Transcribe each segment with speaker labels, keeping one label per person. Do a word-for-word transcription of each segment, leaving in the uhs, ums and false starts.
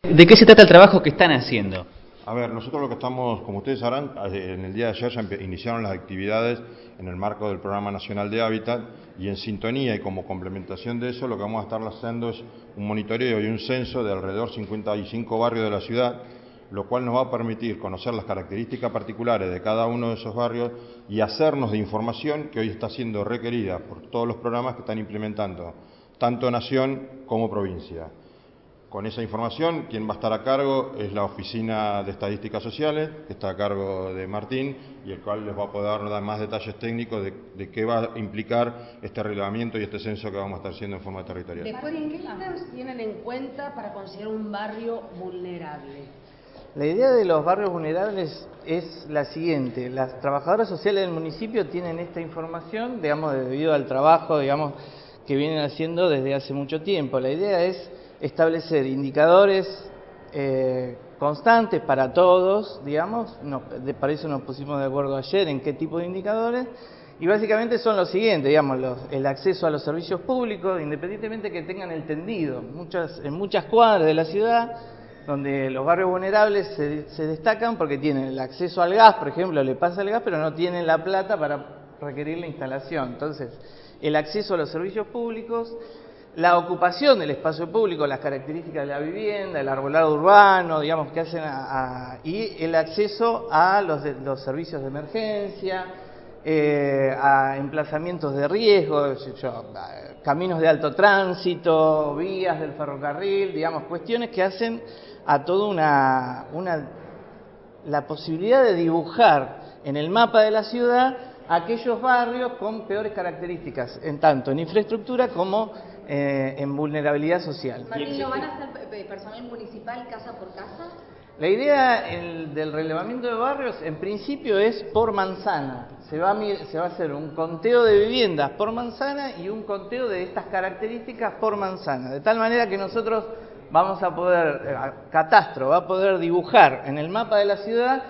Speaker 1: ¿De qué se trata el trabajo que están haciendo?
Speaker 2: A ver, nosotros lo que estamos, como ustedes sabrán, en el día de ayer ya iniciaron las actividades en el marco del Programa Nacional de Hábitat, y en sintonía y como complementación de eso lo que vamos a estar haciendo es un monitoreo y un censo de alrededor de cincuenta y cinco barrios de la ciudad, lo cual nos va a permitir conocer las características particulares de cada uno de esos barrios y hacernos de información que hoy está siendo requerida por todos los programas que están implementando, tanto nación como provincia. Con esa información, quien va a estar a cargo es la Oficina de Estadísticas Sociales, que está a cargo de Martín, y el cual les va a poder dar más detalles técnicos de, de qué va a implicar este relevamiento y este censo que vamos a estar haciendo en forma territorial.
Speaker 3: Después, ¿qué ítems tienen en cuenta para considerar un barrio vulnerable?
Speaker 4: La idea de los barrios vulnerables es la siguiente: las trabajadoras sociales del municipio tienen esta información, digamos, debido al trabajo, digamos, que vienen haciendo desde hace mucho tiempo. La idea es establecer indicadores eh, constantes para todos, digamos, no, de, para eso nos pusimos de acuerdo ayer en qué tipo de indicadores, y básicamente son los siguientes, digamos, los, el acceso a los servicios públicos, independientemente que tengan el tendido. Muchas, en muchas cuadras de la ciudad, donde los barrios vulnerables se, se destacan porque tienen el acceso al gas, por ejemplo, le pasa el gas, pero no tienen la plata para requerir la instalación. Entonces, el acceso a los servicios públicos, la ocupación del espacio público, las características de la vivienda, el arbolado urbano, digamos, que hacen a, a, y el acceso a los, de, los servicios de emergencia, eh, a emplazamientos de riesgo, yo, a caminos de alto tránsito, vías del ferrocarril, digamos, cuestiones que hacen a toda una, una la posibilidad de dibujar en el mapa de la ciudad aquellos barrios con peores características, en tanto en infraestructura como eh, en vulnerabilidad social.
Speaker 3: Martín, ¿lo van a hacer personal municipal casa por casa?
Speaker 4: La idea el, del relevamiento de barrios, en principio, es por manzana. Se va, a, se va a hacer un conteo de viviendas por manzana y un conteo de estas características por manzana, de tal manera que nosotros vamos a poder, eh, Catastro va a poder dibujar en el mapa de la ciudad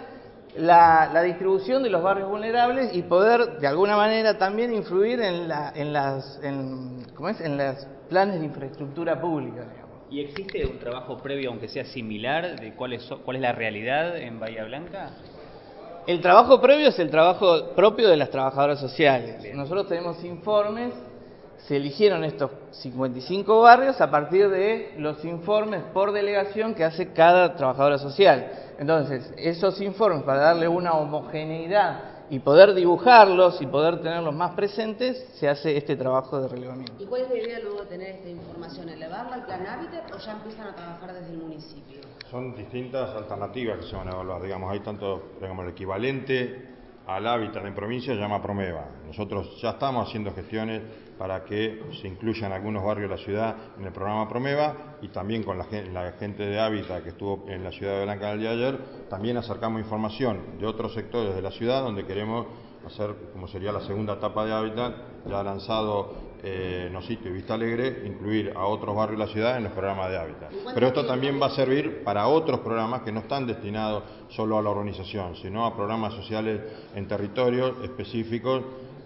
Speaker 4: La, la distribución de los barrios vulnerables y poder de alguna manera también influir en, la, en las en, ¿cómo es? en los planes de infraestructura pública, digamos.
Speaker 1: ¿Y existe un trabajo previo, aunque sea similar, de cuál es, cuál es la realidad en Bahía Blanca?
Speaker 4: El trabajo previo es el trabajo propio de las trabajadoras sociales.
Speaker 1: Bien.
Speaker 4: Nosotros tenemos informes, se eligieron estos cincuenta y cinco barrios a partir de los informes por delegación que hace cada trabajadora social. Entonces, esos informes, para darle una homogeneidad y poder dibujarlos y poder tenerlos más presentes, se hace este trabajo de relevamiento.
Speaker 3: ¿Y cuál es la idea luego de tener esta información? ¿Elevarla al plan Hábitat o ya empiezan a trabajar desde el municipio?
Speaker 2: Son distintas alternativas que se van a evaluar. Digamos, hay tanto, digamos, el equivalente al hábitat en provincia se llama Promeva. Nosotros ya estamos haciendo gestiones para que se incluyan algunos barrios de la ciudad en el programa Promeva, y también con la, la gente de Hábitat que estuvo en la ciudad de Blanca el día de ayer, también acercamos información de otros sectores de la ciudad donde queremos hacer, como sería la segunda etapa de Hábitat, ya lanzado eh, Nosito y Vista Alegre, incluir a otros barrios de la ciudad en los programas de Hábitat. Pero esto también va a servir para otros programas que no están destinados solo a la urbanización, sino a programas sociales en territorios específicos,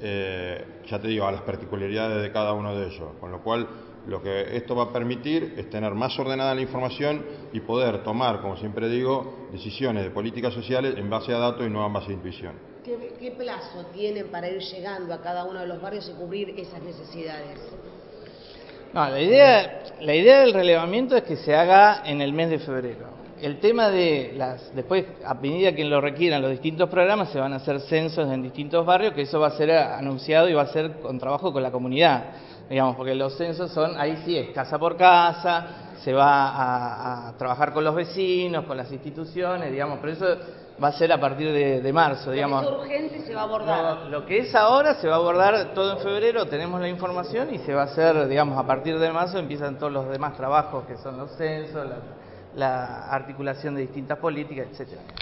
Speaker 2: eh, ya te digo, a las particularidades de cada uno de ellos, con lo cual lo que esto va a permitir es tener más ordenada la información y poder tomar, como siempre digo, decisiones de políticas sociales en base a datos y no en base a intuición.
Speaker 3: ¿Qué, qué plazo tienen para ir llegando a cada uno de los barrios y cubrir esas necesidades?
Speaker 4: No, la idea, la idea del relevamiento es que se haga en el mes de febrero. El tema de las, después, a medida que lo requieran los distintos programas, se van a hacer censos en distintos barrios, que eso va a ser anunciado y va a ser con trabajo con la comunidad, digamos, porque los censos son, ahí sí es casa por casa, se va a, a trabajar con los vecinos, con las instituciones, digamos, pero eso va a ser a partir de, de marzo, digamos.
Speaker 3: Lo que es urgente se va a abordar.
Speaker 4: Lo, lo que es ahora se va a abordar todo en febrero, tenemos la información y se va a hacer, digamos, a partir de marzo empiezan todos los demás trabajos que son los censos, la, la articulación de distintas políticas, etcétera.